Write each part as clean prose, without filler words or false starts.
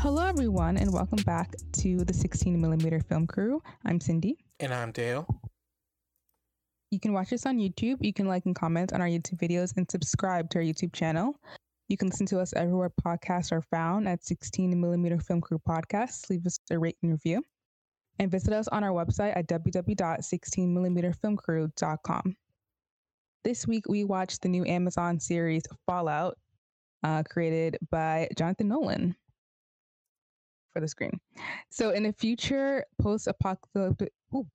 Hello, everyone, and welcome back to the 16mm Film Crew. I'm Cindy. And I'm Dale. You can watch us on YouTube. You can like and comment on our YouTube videos and subscribe to our YouTube channel. You can listen to us everywhere podcasts are found at 16mm Film Crew Podcasts. Leave us a rate and review. And visit us on our website at www.16mmfilmcrew.com. This week, we watched the new Amazon series Fallout, created by Jonathan Nolan for the screen. So in a future post-apocalyptic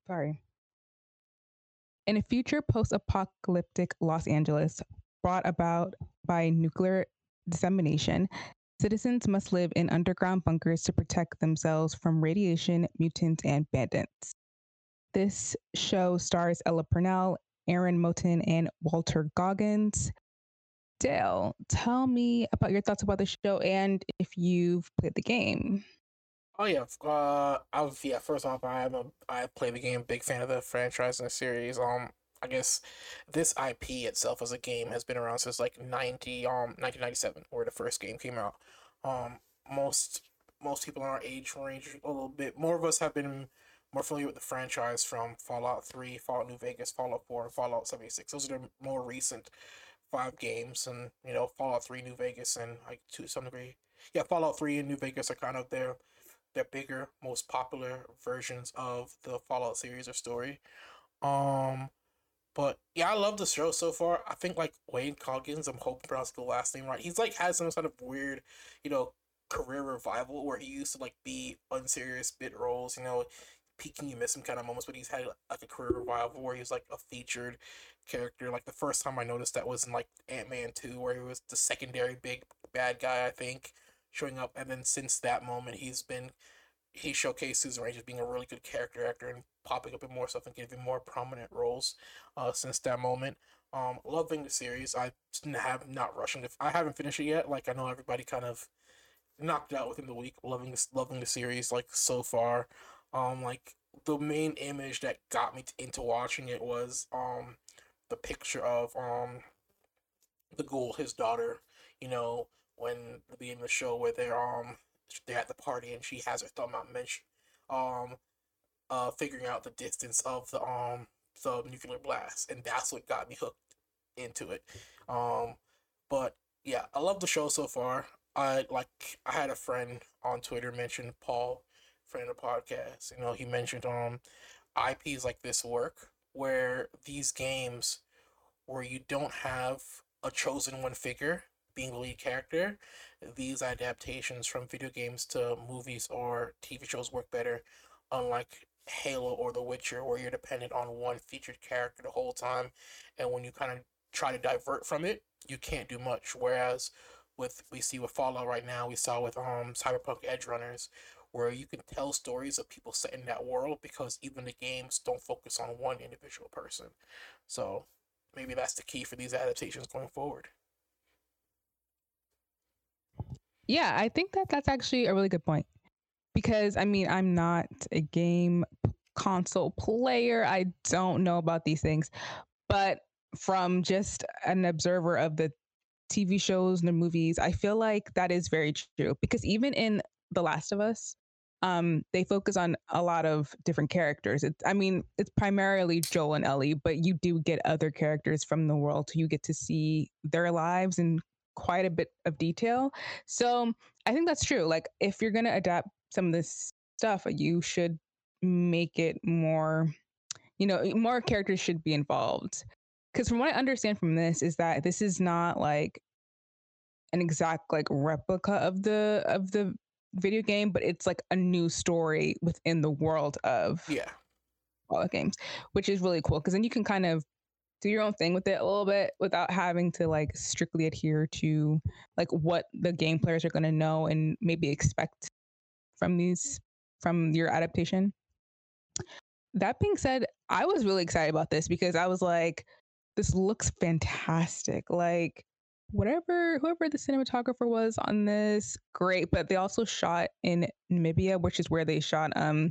Los Angeles brought about by nuclear dissemination, citizens must live in underground bunkers to protect themselves from radiation, mutants, and bandits. This show stars Ella Purnell, Aaron Moten, and Walter Goggins. Dale, tell me about your thoughts about the show and if you've played the game. Oh yeah, First off, I play the game. Big fan of the franchise and the series. I guess this IP itself as a game has been around since like 1997, where the first game came out. Um, most people in our age range, a little bit more of us have been more familiar with the franchise from Fallout 3, Fallout New Vegas, Fallout 4, and Fallout 76. Those are the more recent 5 games, and Fallout 3, New Vegas, and like to some degree, yeah, Fallout 3 and New Vegas are kind of their bigger, most popular versions of the Fallout series or story. Um, but yeah, I love the show so far. I think like Wayne Coggins, I'm hoping to pronounce the last name right. He's like has some sort of weird, you know, career revival where he used to like be unserious bit roles, peaking you miss him kind of moments, but he's had like a career revival where he's like a featured character. Like the first time I noticed that was in like Ant-Man 2, where he was the secondary big bad guy, I think, showing up, and then since that moment he showcased his range as being a really good character actor and popping up in more stuff and giving more prominent roles since that moment. Loving the series. I have not rushing it. I haven't finished it yet. Like I know everybody kind of knocked it out within the week. Loving the series like so far. Like the main image that got me into watching it was the picture of the ghoul, his daughter. You know, when the beginning of the show where they're at the party and she has her thumb out, mention um figuring out the distance of the nuclear blast, and that's what got me hooked into it. Um, but yeah, I love the show so far. I had a friend on Twitter mention Paul, friend of the podcast. He mentioned IPs like this work where these games where you don't have a chosen one figure being the lead character, these adaptations from video games to movies or TV shows work better, unlike Halo or The Witcher, where you're dependent on one featured character the whole time, and when you kind of try to divert from it, you can't do much. Whereas we see with Fallout right now, we saw with Cyberpunk Edge Runners, where you can tell stories of people set in that world because even the games don't focus on one individual person. So maybe that's the key for these adaptations going forward. Yeah, I think that's actually a really good point because I mean, I'm not a game console player. I don't know about these things, but from just an observer of the TV shows and the movies, I feel like that is very true because even in The Last of Us, they focus on a lot of different characters. I mean, it's primarily Joel and Ellie, but you do get other characters from the world. You get to see their lives in quite a bit of detail. So I think that's true. Like, if you're going to adapt some of this stuff, you should make it more, more characters should be involved. Because from what I understand from this is that this is not like an exact like replica of the video game, but it's like a new story within the world of Yeah. Fallout games, which is really cool because then you can kind of do your own thing with it a little bit without having to like strictly adhere to like what the game players are going to know and maybe expect from your adaptation. That being said, I was really excited about this because I was like, this looks fantastic. Like, whoever the cinematographer was on this, great. But they also shot in Namibia, which is where they shot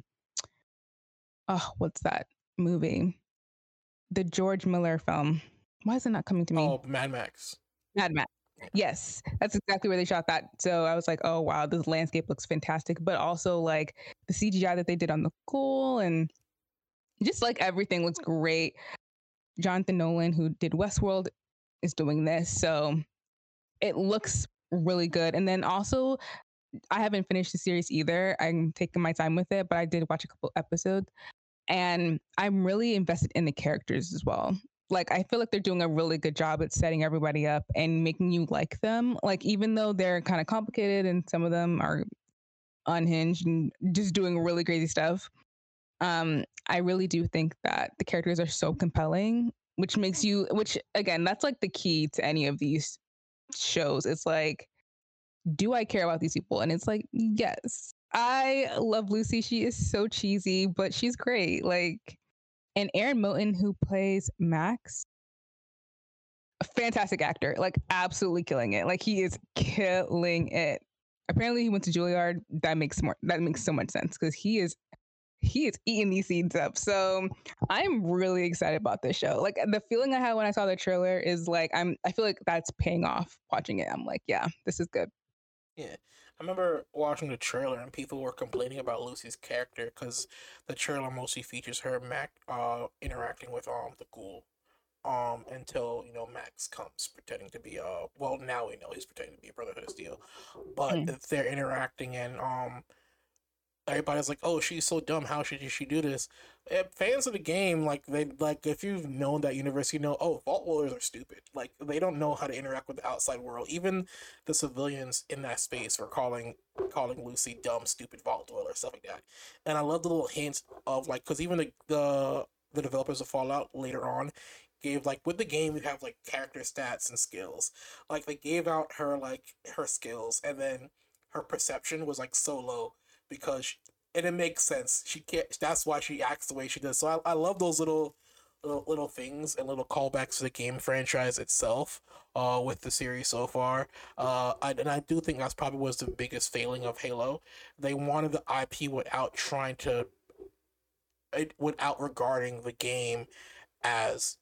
oh, what's that movie? The George Miller film. Why is it not coming to me? Oh, Mad Max. Mad Max. Yes, that's exactly where they shot that. So I was like, oh wow, this landscape looks fantastic. But also like the CGI that they did on the Ghoul and just like everything looks great. Jonathan Nolan, who did Westworld, is doing this. So it looks really good. And then also, I haven't finished the series either. I'm taking my time with it, but I did watch a couple episodes and I'm really invested in the characters as well. Like, I feel like they're doing a really good job at setting everybody up and making you like them. Like, even though they're kind of complicated and some of them are unhinged and just doing really crazy stuff, I really do think that the characters are so compelling, which makes you, which again, that's like the key to any of these shows. It's like, do I care about these people? And it's like, yes. I love Lucy. She is so cheesy, but she's great. Like, and Aaron Moten, who plays Max, a fantastic actor, like absolutely killing it. Like he is killing it. Apparently, he went to Juilliard. That makes so much sense because he is eating these seeds up. So I'm really excited about this show. Like the feeling I had when I saw the trailer is like I feel like that's paying off watching it. I'm like, yeah, this is good. Yeah, I remember watching the trailer and people were complaining about Lucy's character because the trailer mostly features her interacting with the ghoul until Max comes pretending to be well, now we know he's pretending to be a Brotherhood of Steel, but Mm. they're interacting and everybody's like, "Oh, she's so dumb. How should she do this?" Fans of the game, like if you've known that universe, oh, Vault Dwellers are stupid. Like they don't know how to interact with the outside world. Even the civilians in that space were calling Lucy dumb, stupid Vault Dweller, stuff like that. And I love the little hints of like, because even the developers of Fallout later on gave like with the game you have like character stats and skills. Like they gave out her like her skills, and then her perception was like so low because and it makes sense. She can't. That's why she acts the way she does. So I love those little things and little callbacks to the game franchise itself. With the series so far, I do think that's probably was the biggest failing of Halo. They wanted the IP without trying to, without regarding the game as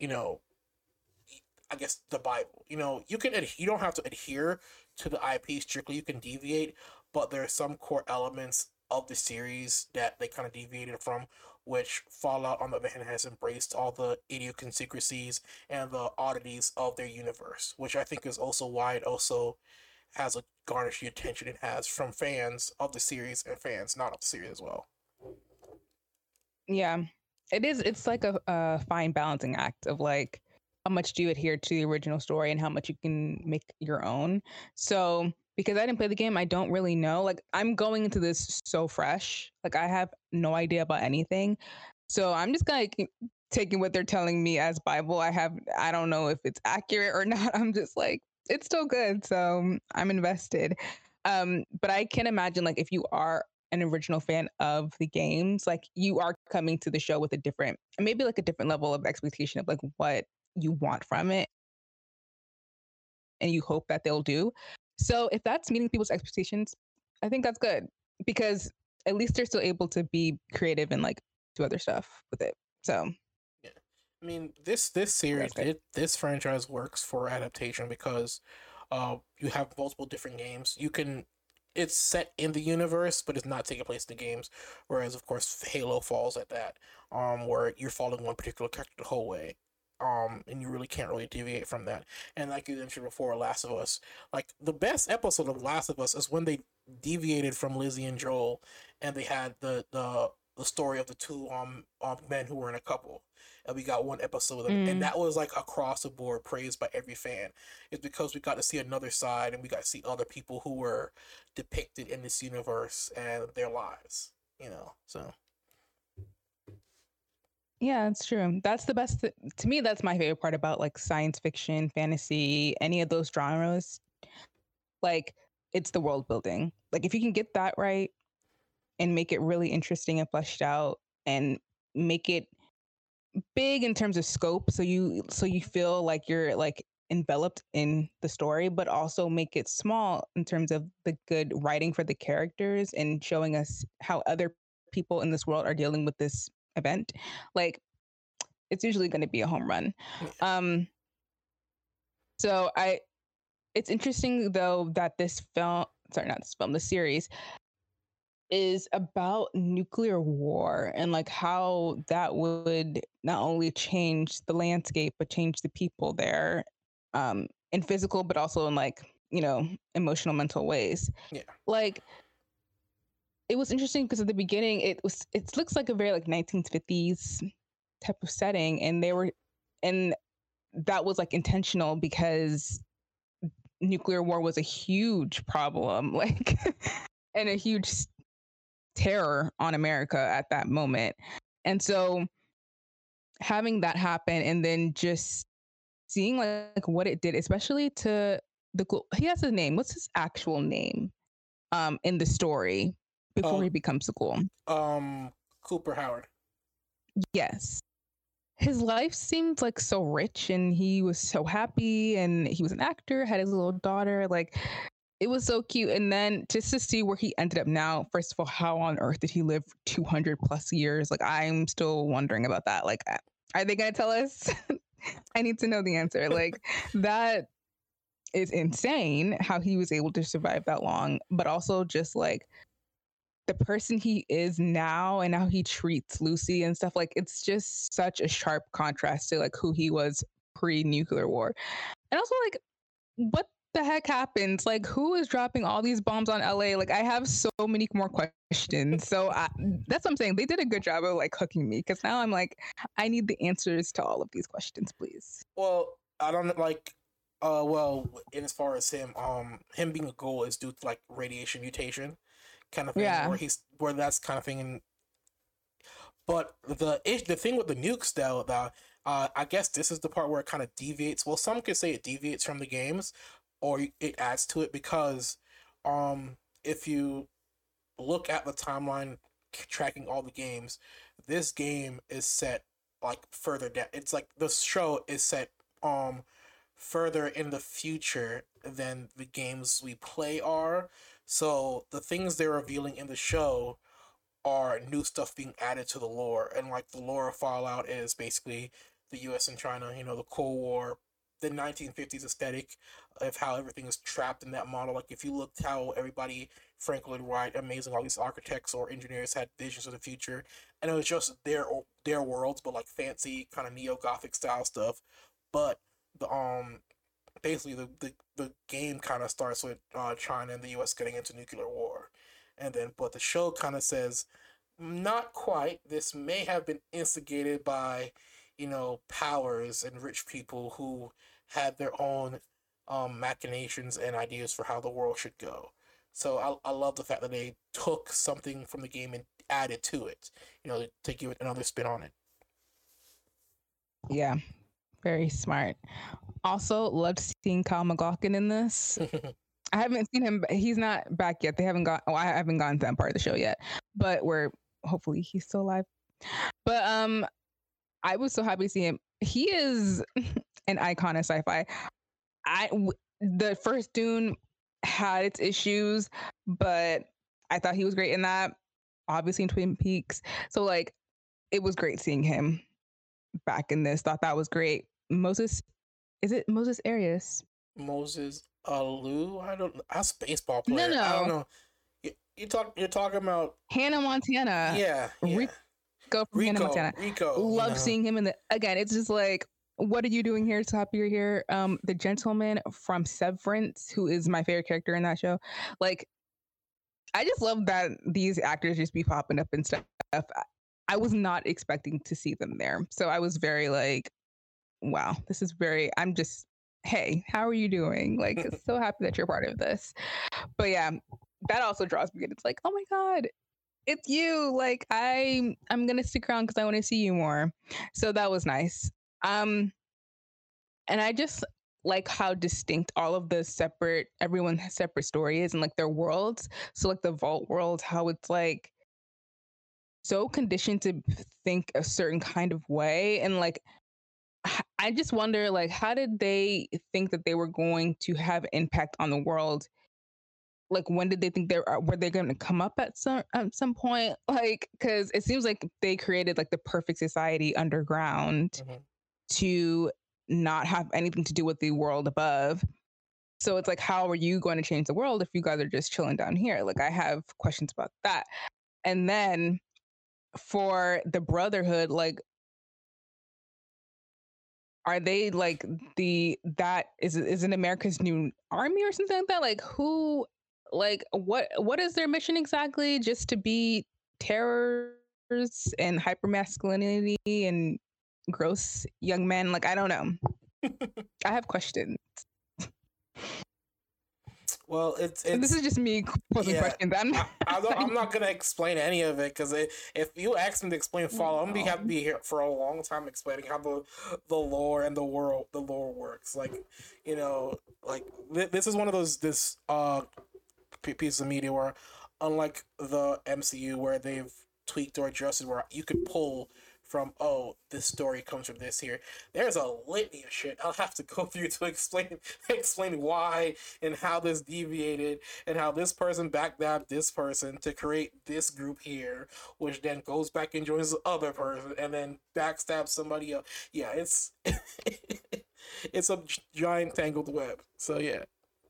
I guess the Bible. You don't have to adhere to the IP strictly. You can deviate, but there are some core elements of the series that they kind of deviated from, which Fallout on the other hand has embraced all the idiosyncrasies and the oddities of their universe, which I think is also why it also has a garnished the attention it has from fans of the series and fans not of the series as well. Yeah, it is. It's like a fine balancing act of like how much do you adhere to the original story and how much you can make your own. So because I didn't play the game, I don't really know. Like I'm going into this so fresh. Like I have no idea about anything. So I'm just kind of taking what they're telling me as Bible. I don't know if it's accurate or not. I'm just like it's still good. So I'm invested. But I can imagine like if you are an original fan of the games, like you are coming to the show with a different, maybe like a different level of expectation of like what you want from it and you hope that they'll do. So if that's meeting people's expectations, I think that's good because at least they're still able to be creative and like do other stuff with it. So Yeah. I mean, this series, that's good. this franchise works for adaptation because you have multiple different games. It's set in the universe, but it's not taking place in the games. Whereas, of course, Halo falls at that, where you're following one particular character the whole way, and you really can't really deviate from that. And like you mentioned before, Last of Us, like the best episode of Last of Us is when they deviated from Lizzie and Joel, and they had the story of the two men who were in a couple, and we got one episode of them, and Mm, that was like across the board praised by every fan. It's because we got to see another side, and we got to see other people who were depicted in this universe and their lives. So yeah, it's true. That's the best. To me, that's my favorite part about like science fiction, fantasy, any of those genres. Like, it's the world building. Like, if you can get that right and make it really interesting and fleshed out and make it big in terms of scope so you feel like you're like enveloped in the story but also make it small in terms of the good writing for the characters and showing us how other people in this world are dealing with this event, like it's usually going to be a home run. yeah, um so It's interesting though that this film, sorry, not this film, the series is about nuclear war and like how that would not only change the landscape but change the people there, in physical but also in like, emotional, mental ways. Yeah. Like it was interesting because at the beginning it looks like a very like 1950s type of setting, and that was like intentional because nuclear war was a huge problem, like and a huge terror on America at that moment. And so having that happen and then just seeing like what it did, especially to he has his name. What's his actual name in the story before Oh, he becomes the ghoul? Cooper Howard. Yes. His life seemed like so rich and he was so happy and he was an actor, had his little daughter. Like it was so cute. And then just to see where he ended up now, first of all, how on earth did he live 200 plus years? Like I'm still wondering about that. Like, are they going to tell us? I need to know the answer. Like that is insane how he was able to survive that long, but also just like the person he is now and how he treats Lucy and stuff. Like it's just such a sharp contrast to like who he was pre-nuclear war. And also like what the heck happens? Like who is dropping all these bombs on LA? Like I have so many more questions. So that's what I'm saying. They did a good job of like hooking me because now I'm like, I need the answers to all of these questions, please. Well, I don't like. Well, in as far as him being a ghoul is due to like radiation mutation, kind of thing, Yeah. where that's kind of thing. But the thing with the nukes though, I guess this is the part where it kind of deviates. Well, some could say it deviates from the games, or it adds to it because, if you look at the timeline tracking all the games, this game is set like further down. It's like the show is set further in the future than the games we play are. So the things they're revealing in the show are new stuff being added to the lore, and like the lore of Fallout is basically the U.S. and China, the Cold War, the 1950s aesthetic of how everything is trapped in that model. Like if you looked how everybody, Frank Lloyd Wright, amazing, all these architects or engineers had visions of the future, and it was just their worlds, but like fancy kind of neo Gothic style stuff. But the basically the game kind of starts with China and the U.S. getting into nuclear war, and then but the show kind of says not quite. This may have been instigated by, powers and rich people who had their own machinations and ideas for how the world should go. So I love the fact that they took something from the game and added to it, to give it another spin on it. Yeah. Very smart. Also, loved seeing Kyle McLaughlin in this. I haven't seen him. He's not back yet. They haven't got. Oh, I haven't gotten to that part of the show yet. But we're hopefully he's still alive. But I was so happy to see him. He is an icon of sci-fi. The first Dune had its issues, but I thought he was great in that. Obviously in Twin Peaks. So like, it was great seeing him back in this. Thought that was great. Moses, is it Moses Arias? Moses Alou, I don't. That's a baseball No, player. I don't no. know. You're talking about Hannah Montana. yeah. Rico from Hannah Montana. Rico. Love seeing him in the again. It's just like, what are you doing here? So happy you're here. The gentleman from Severance, who is my favorite character in that show. Like, I just love that these actors just be popping up and stuff. I was not expecting to see them there, so I was very like, wow, this is very. I'm just, hey, how are you doing? Like, so happy that you're part of this. But yeah, that also draws me in. It's like, oh my god, it's you. Like I'm gonna stick around because I want to see you more. So that was nice. And I just like how distinct all of the separate everyone has separate stories and like their worlds. So like the vault world, how it's like so conditioned to think a certain kind of way, and like I just wonder like how did they think that they were going to have impact on the world? Like when did they think were they going to come up at some point? Like because it seems like they created like the perfect society underground Mm-hmm. to not have anything to do with the world above. So it's like, how are you going to change the world if you guys are just chilling down here? Like, I have questions about that. And then for the Brotherhood, like, are they like that is it America's new army or something like that? Like, who, like, what is their mission exactly? Just to be terrors and hypermasculinity and gross young men? Like, I don't know. I have questions. Well, And this is just me posing yeah. questions. I'm not gonna explain any of it because if you ask me to explain Fallout, I'm gonna have to be here for a long time explaining how the lore and the lore works. Like, you know, like this is one of those pieces of media where, unlike the MCU where they've tweaked or adjusted, where you could pull from, oh, this story comes from this here. There's a litany of shit I'll have to go through to explain why and how this deviated and how this person backdabbed this person to create this group here, which then goes back and joins the other person and then backstabs somebody else. Yeah, it's it's a giant tangled web. So yeah.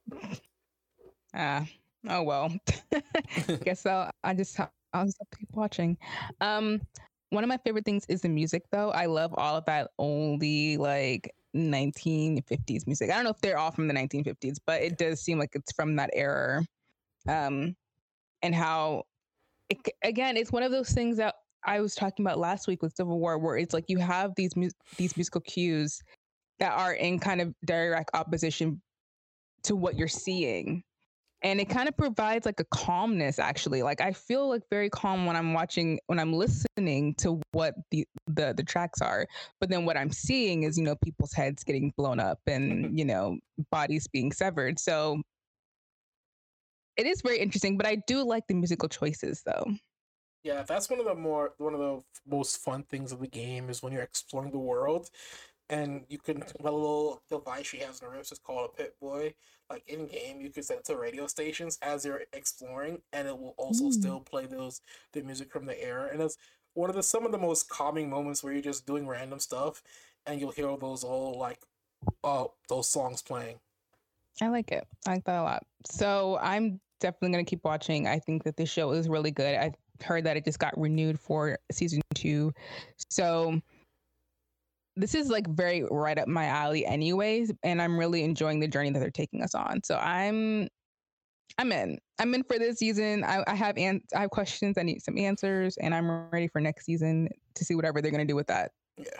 Oh well. Guess I'll just keep watching. One of my favorite things is the music, though. I love all of that oldie, like 1950s music. I don't know if they're all from the 1950s, but it does seem like it's from that era. And how, again, it's one of those things that I was talking about last week with Civil War, where it's like you have these musical cues that are in kind of direct opposition to what you're seeing. And it kind of provides like a calmness, actually. Like, I feel like very calm when I'm listening to what the tracks are. But then what I'm seeing is, people's heads getting blown up and, bodies being severed. So it is very interesting, but I do like the musical choices, though. Yeah, that's one of the most fun things of the game is when you're exploring the world, and you can, a little device she has in her wrist is called a Pip-Boy. Like, in game, you can set it to radio stations as you're exploring, and it will also still play the music from the era. And it's one of some of the most calming moments where you're just doing random stuff, and you'll hear those those songs playing. I like it. I like that a lot. So I'm definitely gonna keep watching. I think that this show is really good. I heard that it just got renewed for season 2, so this is like very right up my alley anyways, and I'm really enjoying the journey that they're taking us on. So I'm in for this season. I have questions, I need some answers, and I'm ready for next season to see whatever they're going to do with that. Yeah.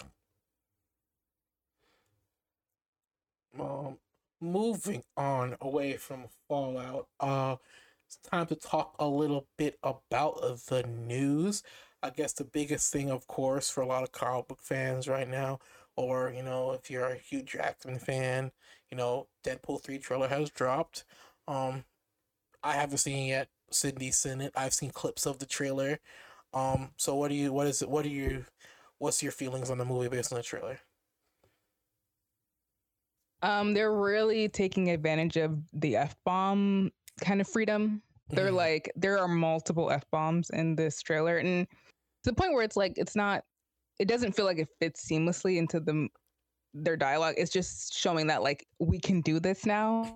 Moving on away from Fallout, it's time to talk a little bit about the news. I guess the biggest thing, of course, for a lot of comic book fans right now, or, if you're a Hugh Jackman fan, Deadpool 3 trailer has dropped. I haven't seen it yet. Sydney's seen it. I've seen clips of the trailer. So what's your feelings on the movie based on the trailer? They're really taking advantage of the F-bomb kind of freedom. They're like, there are multiple F-bombs in this trailer, and to the point where it's like, it doesn't feel like it fits seamlessly into their dialogue. It's just showing that, like, we can do this now.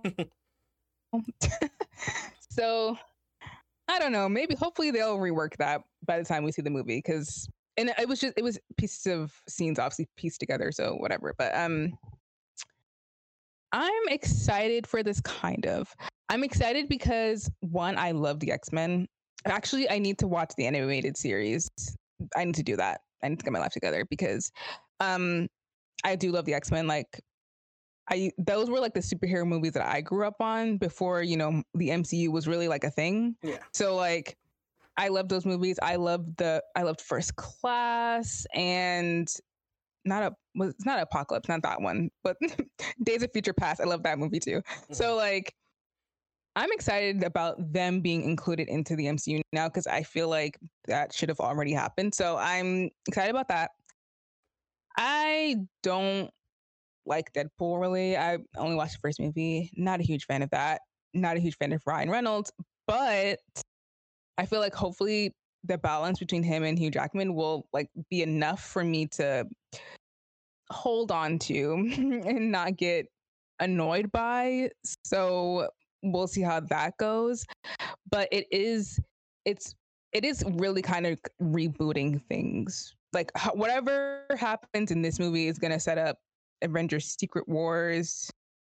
So I don't know, hopefully they'll rework that by the time we see the movie, and it was pieces of scenes obviously pieced together, so whatever. But I'm excited for this I'm excited because, one, I love the X-Men. Actually, I need to watch the animated series. I need to do that. I need to get my life together because I do love the X-Men. Like, those were like the superhero movies that I grew up on before, the MCU was really like a thing. Yeah. So like, I love those movies. I loved First Class and it's not Apocalypse, not that one, but Days of Future Past. I love that movie too. So like, I'm excited about them being included into the MCU now because I feel like that should have already happened. So I'm excited about that. I don't like Deadpool really. I only watched the first movie. Not a huge fan of that. Not a huge fan of Ryan Reynolds, but I feel like hopefully the balance between him and Hugh Jackman will like be enough for me to hold on to and not get annoyed by. So we'll see how that goes. But it's it is really kind of rebooting things. Like whatever happens in this movie is going to set up Avengers Secret Wars.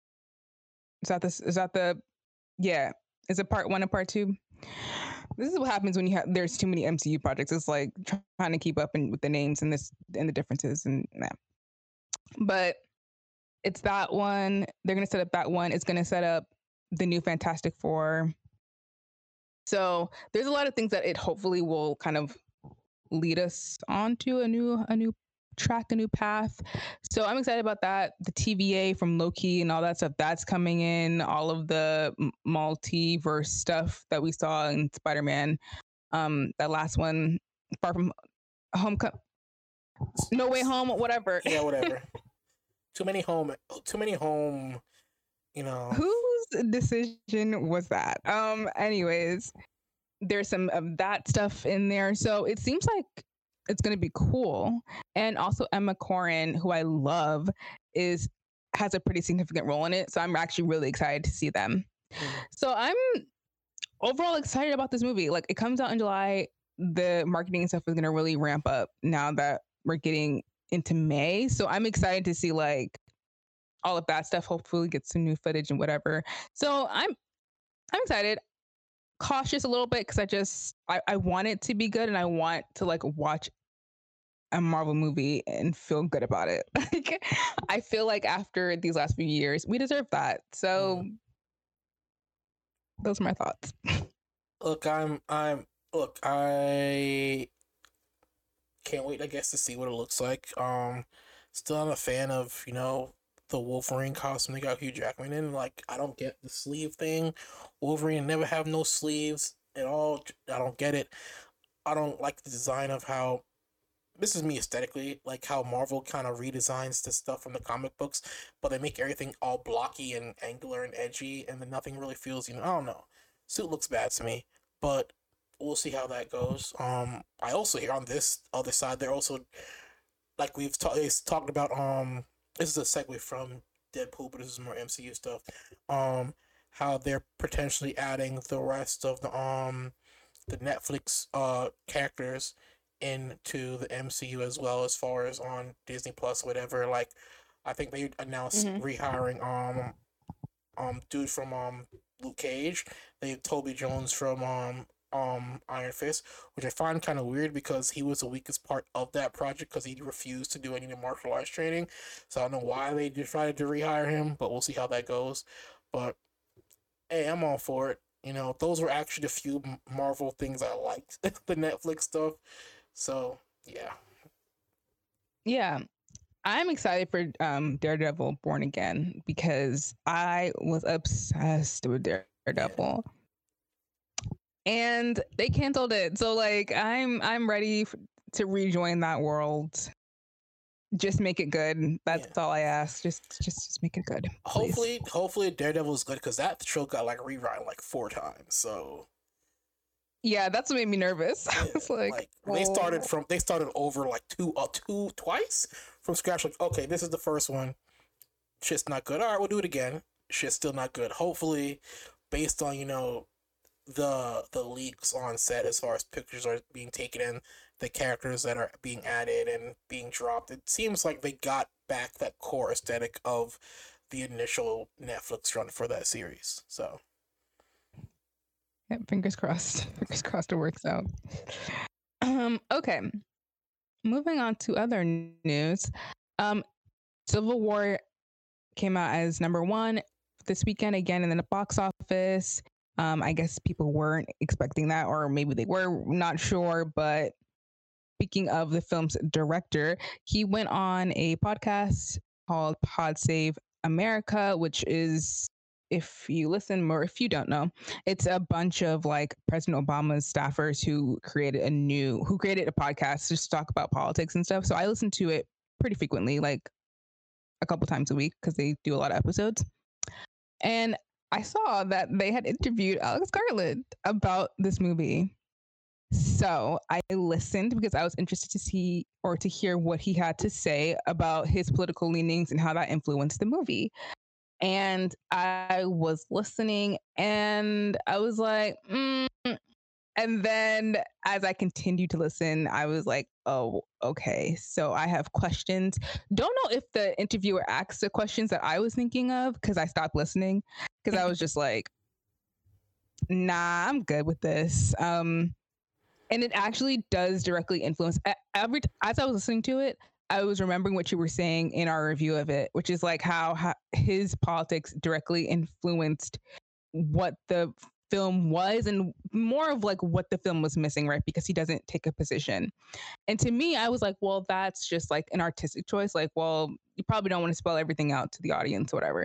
Is that the yeah, is it part 1 and part 2? This is what happens when there's too many MCU projects. It's like trying to keep up with the names and the differences and that. But it's that one. They're gonna set up that one. It's gonna set up the new Fantastic Four. So there's a lot of things that it hopefully will kind of lead us onto a new track, a new path. So I'm excited about that. The TVA from Loki and all that stuff that's coming in. All of the multiverse stuff that we saw in Spider-Man. That last one, Far From Home, No Way Home, whatever. Yeah, whatever. Too many home. You know, whose decision was that? Anyways, there's some of that stuff in there, so it seems like it's going to be cool. And also Emma Corrin, who I love, has a pretty significant role in it, so I'm actually really excited to see them. So I'm overall excited about this movie. Like, it comes out in July. The marketing and stuff is going to really ramp up now that we're getting into May, so I'm excited to see like all of that stuff. Hopefully get some new footage and whatever. So I'm excited. Cautious a little bit because I want it to be good and I want to like watch a Marvel movie and feel good about it. Like, I feel like after these last few years, we deserve that. So those are my thoughts. Look, I can't wait, I guess, to see what it looks like. Still not a fan of, the Wolverine costume they got Hugh Jackman in. Like, I don't get the sleeve thing. Wolverine never have no sleeves at all. I don't get it. I don't like the design of how, this is me aesthetically, like how Marvel kind of redesigns the stuff from the comic books, but they make everything all blocky and angular and edgy, and then nothing really feels, I don't know. Suit looks bad to me, but we'll see how that goes. I also hear on this other side, they're also, like talked about, this is a segue from Deadpool, but this is more MCU stuff. How they're potentially adding the rest of the Netflix characters into the MCU as well, as far as on Disney Plus, whatever. Like, I think they announced rehiring dude from Luke Cage. They have Toby Jones from Iron Fist, which I find kind of weird because he was the weakest part of that project because he refused to do any martial arts training. So I don't know why they decided to rehire him, but we'll see how that goes. But hey, I'm all for it. Those were actually the few Marvel things I liked, the Netflix stuff. So yeah. Yeah. I'm excited for Daredevil Born Again because I was obsessed with Daredevil. Yeah. And they canceled it. So like I'm ready to rejoin that world. Just make it good. That's all I ask. Just make it good. Please. Hopefully Daredevil is good because that show got like rewritten like 4 times. So yeah, that's what made me nervous. Yeah, it's like they started over like twice from scratch. Like, okay, this is the first one. Shit's not good. All right, we'll do it again. Shit's still not good. Hopefully, based on the leaks on set as far as pictures are being taken in, the characters that are being added and being dropped, it seems like they got back that core aesthetic of the initial Netflix run for that series. So yeah, fingers crossed. Fingers crossed it works out. Okay. Moving on to other news. Civil War came out as number 1 this weekend again in the box office. I guess people weren't expecting that, or maybe they were, not sure. But speaking of the film's director, he went on a podcast called Pod Save America, which is, if you listen or if you don't know, it's a bunch of like President Obama's staffers who created a podcast just to talk about politics and stuff. So I listen to it pretty frequently, like a couple times a week, because they do a lot of episodes. And I saw that they had interviewed Alex Garland about this movie. So I listened because I was interested to see or to hear what he had to say about his political leanings and how that influenced the movie. And I was listening and I was like, and then as I continued to listen, I was like, oh, okay. So I have questions. Don't know if the interviewer asked the questions that I was thinking of because I stopped listening because I was just like, nah, I'm good with this. And it actually does directly influence every as I was listening to it, I was remembering what you were saying in our review of it, which is like how his politics directly influenced what the film was and more of like what the film was missing, right? Because he doesn't take a position. And to me, I was like, well, that's just like an artistic choice. Like, well, you probably don't want to spell everything out to the audience, whatever.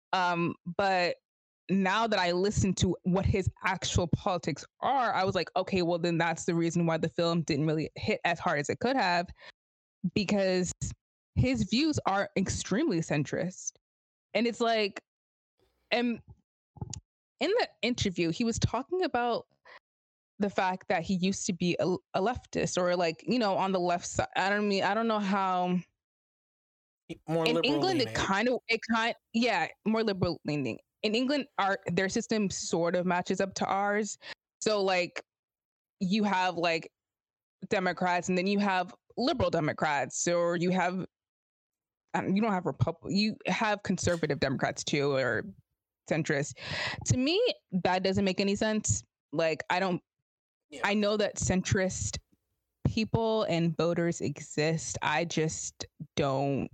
But now that I listen to what his actual politics are, I was like, okay, well, then that's the reason why the film didn't really hit as hard as it could have, because his views are extremely centrist. And it's like, and in the interview, he was talking about the fact that he used to be a leftist or like, on the left side. I don't know how. More In liberal England, leaning. yeah, more liberal leaning. In England, their system sort of matches up to ours. So like you have like Democrats and then you have liberal Democrats, or you have you don't have you have conservative Democrats too, or centrist. To me, that doesn't make any sense. Like I know that centrist people and voters exist. I just don't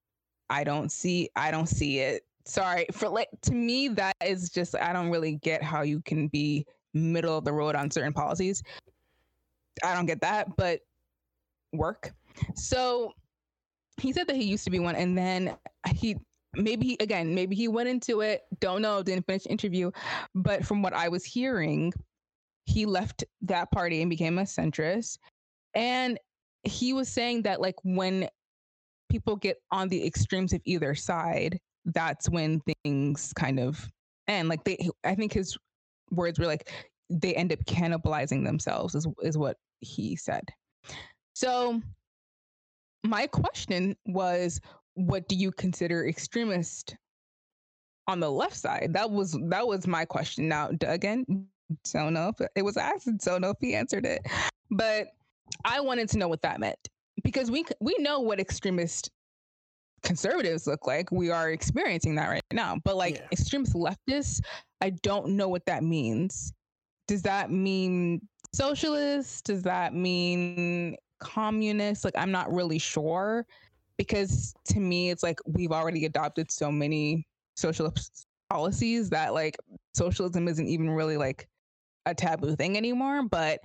see it. Sorry for like, to me that is just, I don't really get how you can be middle of the road on certain policies. I don't get that, but work. So he said that he used to be one, and then maybe he went into it, don't know, didn't finish the interview, but from what I was hearing, he left that party and became a centrist. And he was saying that like when people get on the extremes of either side, that's when things kind of end. Like I think his words were like they end up cannibalizing themselves, is what he said. So my question was, what do you consider extremist on the left side? That was my question. Now again, don't know if it was asked, don't know if he answered it, but I wanted to know what that meant, because we know what extremist conservatives look like. We are experiencing that right now. But like extremist leftists, I don't know what that means. Does that mean socialist? Does that mean communist? Like, I'm not really sure, because to me, it's like we've already adopted so many socialist policies that like socialism isn't even really like a taboo thing anymore. But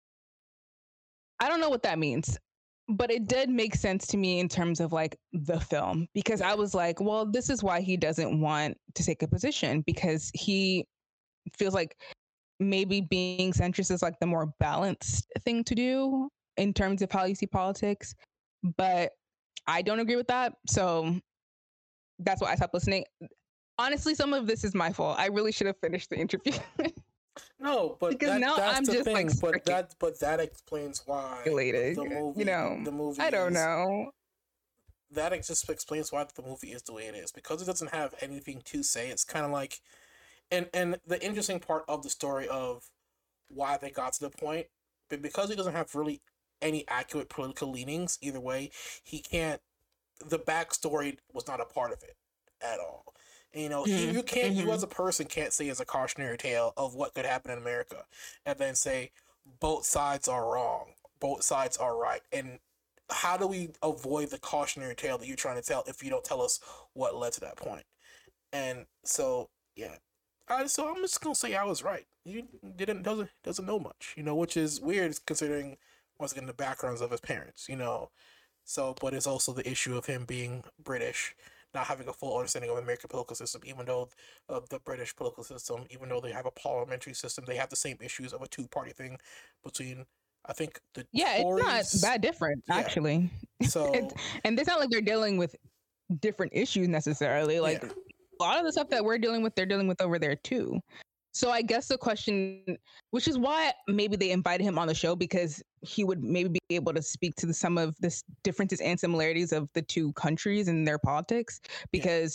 I don't know what that means. But it did make sense to me in terms of like the film, because I was like, well, this is why he doesn't want to take a position, because he feels like maybe being centrist is like the more balanced thing to do in terms of how you see politics. But I don't agree with that. So that's why I stopped listening. Honestly, some of this is my fault. I really should have finished the interview. No, but because now that's I'm the just thing. Like, but that explains why the movie, the movie. I don't know. That just explains why the movie is the way it is, because it doesn't have anything to say. It's kind of like, and the interesting part of the story of why they got to the point, but because he doesn't have really any accurate political leanings either way, he can't. The backstory was not a part of it at all. You know, you can't. You as a person can't say as a cautionary tale of what could happen in America, and then say both sides are wrong, both sides are right. And how do we avoid the cautionary tale that you're trying to tell if you don't tell us what led to that point? And so, yeah, so I'm just gonna say I was right. You doesn't know much, which is weird considering once again the backgrounds of his parents, So, but it's also the issue of him being British, not having a full understanding of the American political system, even though the British political system, even though they have a parliamentary system, they have the same issues of a two-party thing between, I think, the Tories. It's not that different, actually. So, and it's not like they're dealing with different issues necessarily. Like a lot of the stuff that we're dealing with, they're dealing with over there too. So I guess the question, which is why maybe they invited him on the show, because he would maybe be able to speak to some of the differences and similarities of the two countries and their politics. Because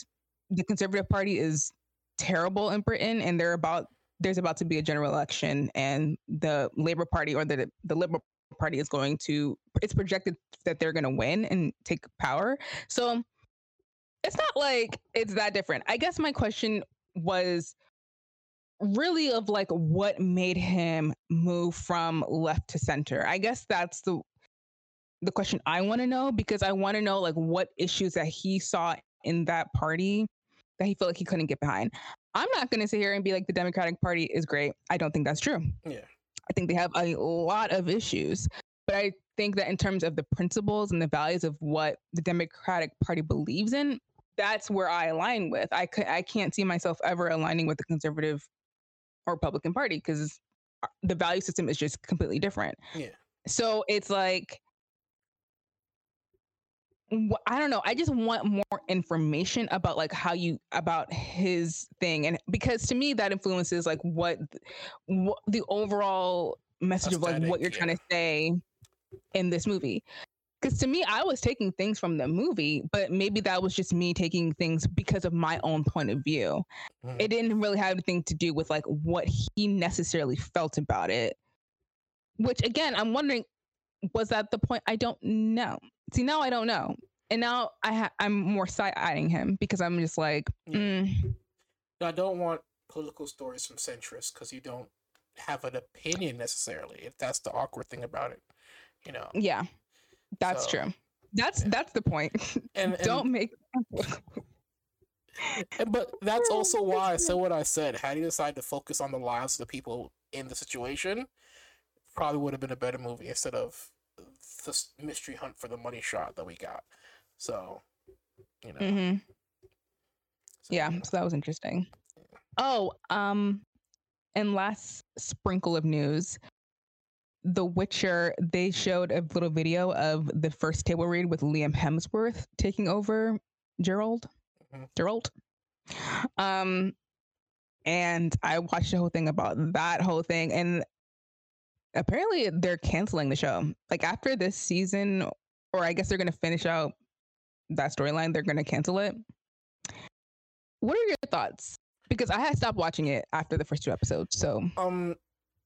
the Conservative Party is terrible in Britain, and there's about to be a general election, and the Labour Party or the Liberal Party is going to. It's projected that they're going to win and take power. So it's not like it's that different. I guess my question was really of like what made him move from left to center. I guess that's the question I want to know, because I want to know like what issues that he saw in that party that he felt like he couldn't get behind. I'm not going to sit here and be like the Democratic Party is great. I don't think that's true. Yeah. I think they have a lot of issues, but I think that in terms of the principles and the values of what the Democratic Party believes in, that's where I align with. I can't see myself ever aligning with the Conservative or Republican Party because the value system is just completely different. Yeah. So it's like, I don't know. I just want more information about like about his thing, and because to me that influences like what the overall message of like what you're trying to say in this movie. Because to me, I was taking things from the movie, but maybe that was just me taking things because of my own point of view. Mm-hmm. It didn't really have anything to do with like what he necessarily felt about it. Which again, I'm wondering, was that the point? I don't know. See, now I don't know. And now I'm more side-eyeing him because I'm just like, I don't want political stories from centrists because you don't have an opinion necessarily, if that's the awkward thing about it, you know? Yeah, that's true. That's the point. And don't make... But that's also why I said what I said. Had he decided to focus on the lives of the people in the situation, probably would have been a better movie instead of the mystery hunt for the money shot that we got. So, you know. Mm-hmm. So that was interesting. Yeah. Oh, and last sprinkle of news, The Witcher, they showed a little video of the first table read with Liam Hemsworth taking over Geralt. Mm-hmm. Geralt. And I watched the whole thing about that whole thing, and apparently they're canceling the show. Like after this season, or I guess they're going to finish out that storyline, they're going to cancel it. What are your thoughts? Because I had stopped watching it after the first 2 episodes. So, I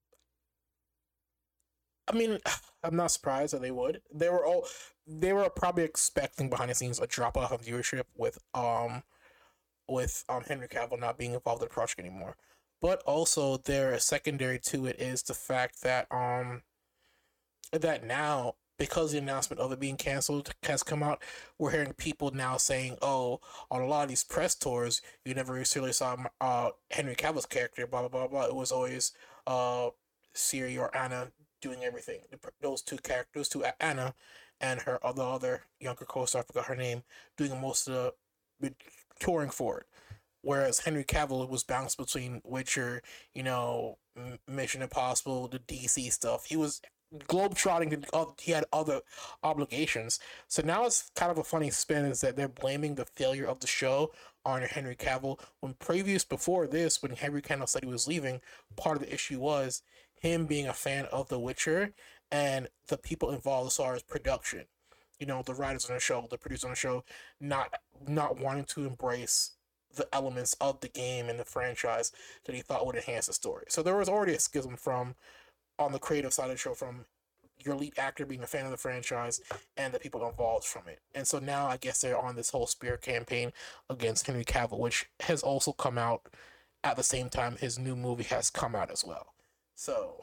mean, I'm not surprised that they would. They were probably expecting behind the scenes a drop off of viewership with Henry Cavill not being involved in the project anymore. But also, there secondary to it is the fact that that now, because the announcement of it being canceled has come out, we're hearing people now saying, "Oh, on a lot of these press tours, you never necessarily saw Henry Cavill's character. Blah blah blah blah. It was always Ciri or Anna doing everything. Those two characters, Anna and her other younger co-star, I forgot her name, doing most of the touring for it. Whereas Henry Cavill was bounced between Witcher, Mission Impossible, the DC stuff. He was globetrotting. He had other obligations. So now it's kind of a funny spin is that they're blaming the failure of the show on Henry Cavill. When before this, when Henry Cavill said he was leaving, part of the issue was him being a fan of The Witcher and the people involved as far as production. The writers on the show, the producers on the show, not wanting to embrace the elements of the game and the franchise that he thought would enhance the story. So there was already a schism on the creative side of the show from your lead actor being a fan of the franchise and the people involved from it. And so now I guess they're on this whole spear campaign against Henry Cavill, which has also come out at the same time his new movie has come out as well. So...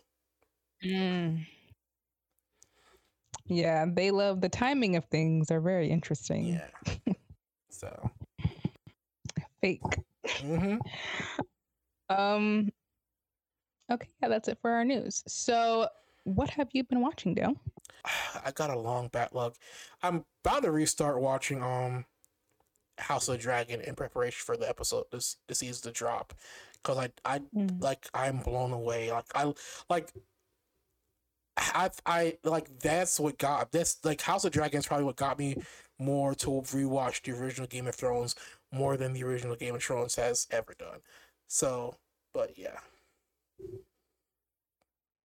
Yeah, they love the timing of things are very interesting. Yeah. So... Fake. Mm-hmm. Okay, yeah, that's it for our news. So, what have you been watching, Dale? I got a long backlog. I'm about to restart watching House of the Dragon in preparation for the episode this season to drop, because I'm blown away. That's what got this. Like House of the Dragon is probably what got me more to rewatch the original Game of Thrones more than the original Game of Thrones has ever done. So, but yeah.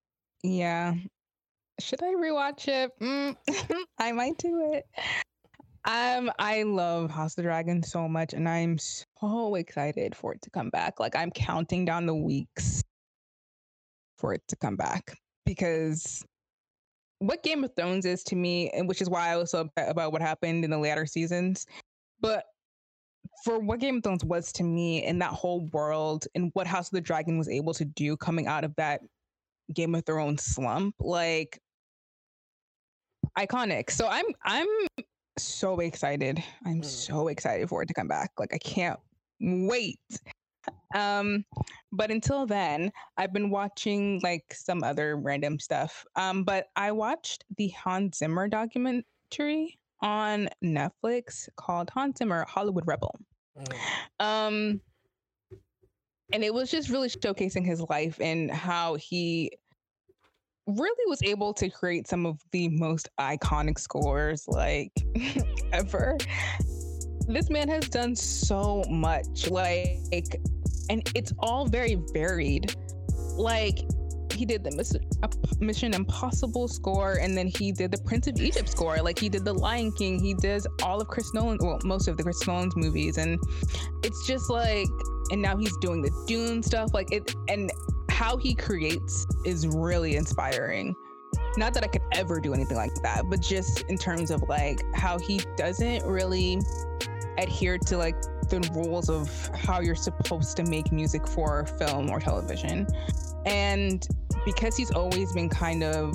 Yeah. Should I rewatch it? I might do it. I love House of the Dragon so much, and I'm so excited for it to come back. Like I'm counting down the weeks for it to come back because what Game of Thrones is to me, and which is why I was so upset about what happened in the latter seasons, but for what Game of Thrones was to me and that whole world and what House of the Dragon was able to do coming out of that Game of Thrones slump, like iconic. So I'm so excited. I'm so excited for it to come back. Like I can't wait. But until then, I've been watching like some other random stuff. But I watched the Hans Zimmer documentary on Netflix called Hans Zimmer Hollywood Rebel. And it was just really showcasing his life and how he really was able to create some of the most iconic scores like ever. This man has done so much, like, and it's all very varied. Like he did the Mission Impossible score, and then he did the Prince of Egypt score. Like he did the Lion King. He does all of Chris Nolan, well, most of the Chris Nolan's movies, and it's just like, and now he's doing the Dune stuff. Like it, and how he creates is really inspiring. Not that I could ever do anything like that, but just in terms of like how he doesn't really adhere to like the rules of how you're supposed to make music for film or television. And because he's always been kind of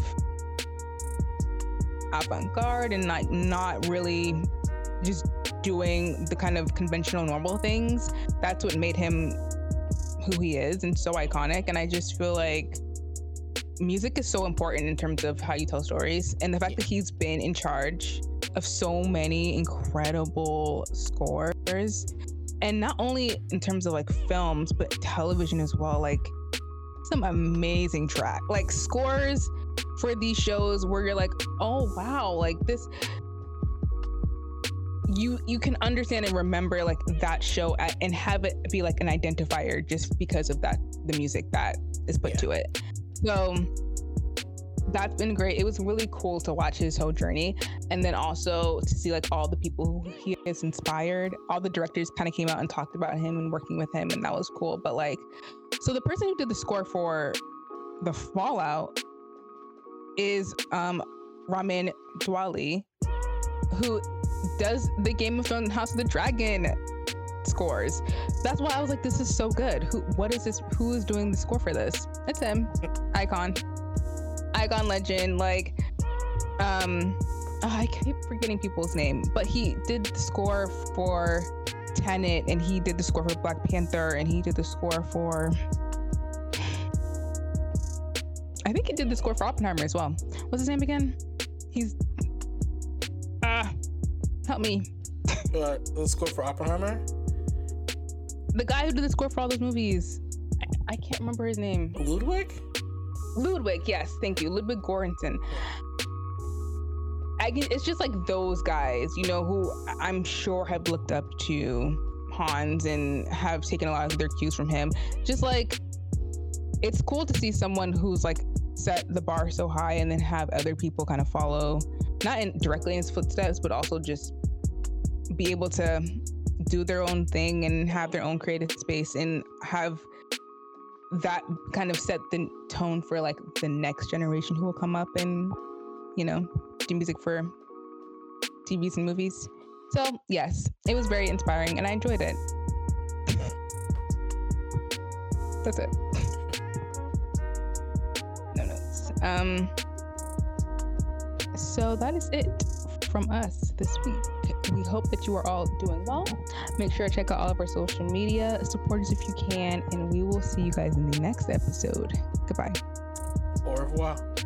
avant-garde and like not really just doing the kind of conventional normal things, that's what made him who he is and so iconic. And I just feel like music is so important in terms of how you tell stories, and the fact that he's been in charge of so many incredible scores, and not only in terms of like films but television as well. Like some amazing track like scores for these shows where you're like, oh wow, like this, you can understand and remember like that show and have it be like an identifier just because of that, the music that is put to it. So that's been great. It was really cool to watch his whole journey, and then also to see like all the people who he has inspired. All the directors kind of came out and talked about him and working with him, and that was cool. But like, so the person who did the score for the Fallout is Ramin Djawadi, who does the Game of Thrones House of the Dragon scores. That's why I was like, this is so good. What is this? Who is doing the score for this? It's him. Icon legend. Like I keep forgetting people's name, but he did the score for Tenet, and he did the score for Black Panther, and he did the score for, I think he did the score for Oppenheimer as well. What's his name again? He's help me. The score for Oppenheimer? The guy who did the score for all those movies. I can't remember his name. Ludwig, yes, thank you. Ludwig Göransson. It's just like those guys, you know, who I'm sure have looked up to Hans and have taken a lot of their cues from him. Just like, it's cool to see someone who's like set the bar so high and then have other people kind of follow, not directly in his footsteps, but also just be able to do their own thing and have their own creative space and have that kind of set the tone for like the next generation who will come up and, you know, do music for TVs and movies. So yes, it was very inspiring and I enjoyed it. That's it. No notes. So that is it from us this week. We hope that you are all doing well. Make sure to check out all of our social media, support us if you can, and we will see you guys in the next episode. Goodbye. Au revoir.